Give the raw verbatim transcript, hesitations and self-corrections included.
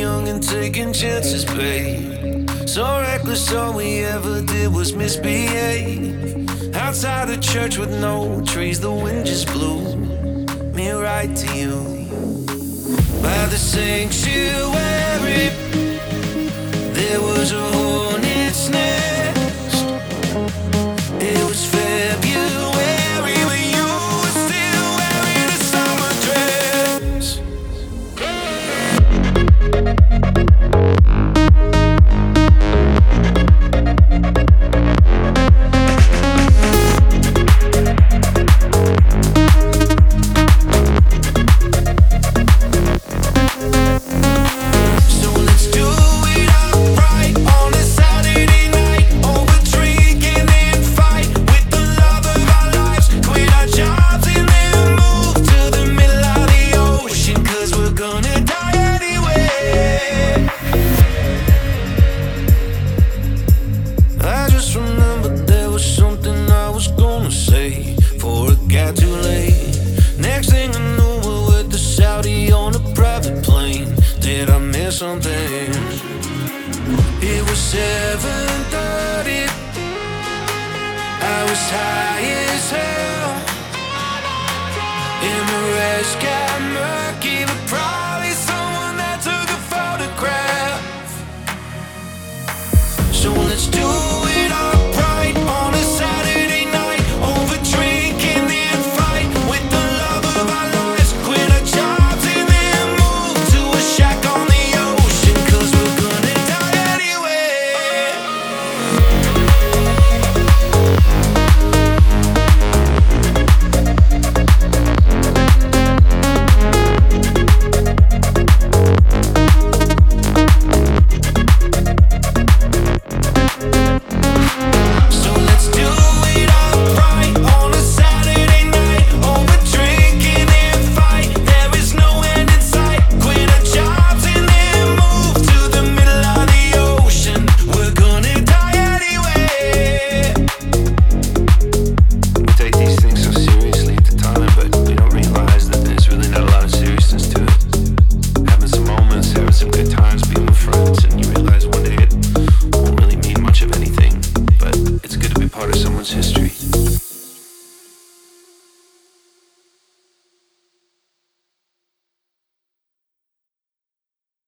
young and taking chances, babe. So reckless, all we ever did was misbehave. Outside the church with no trees, the wind just blew me right to you. By the sanctuary, there was a hornet's nest. It was February when you were still wearing a summer dress. Before it got too late. Next thing I knew, we're with the Saudi on a private plane. Did I miss something? It was seven thirty. I was high as hell, and the rest got murdered.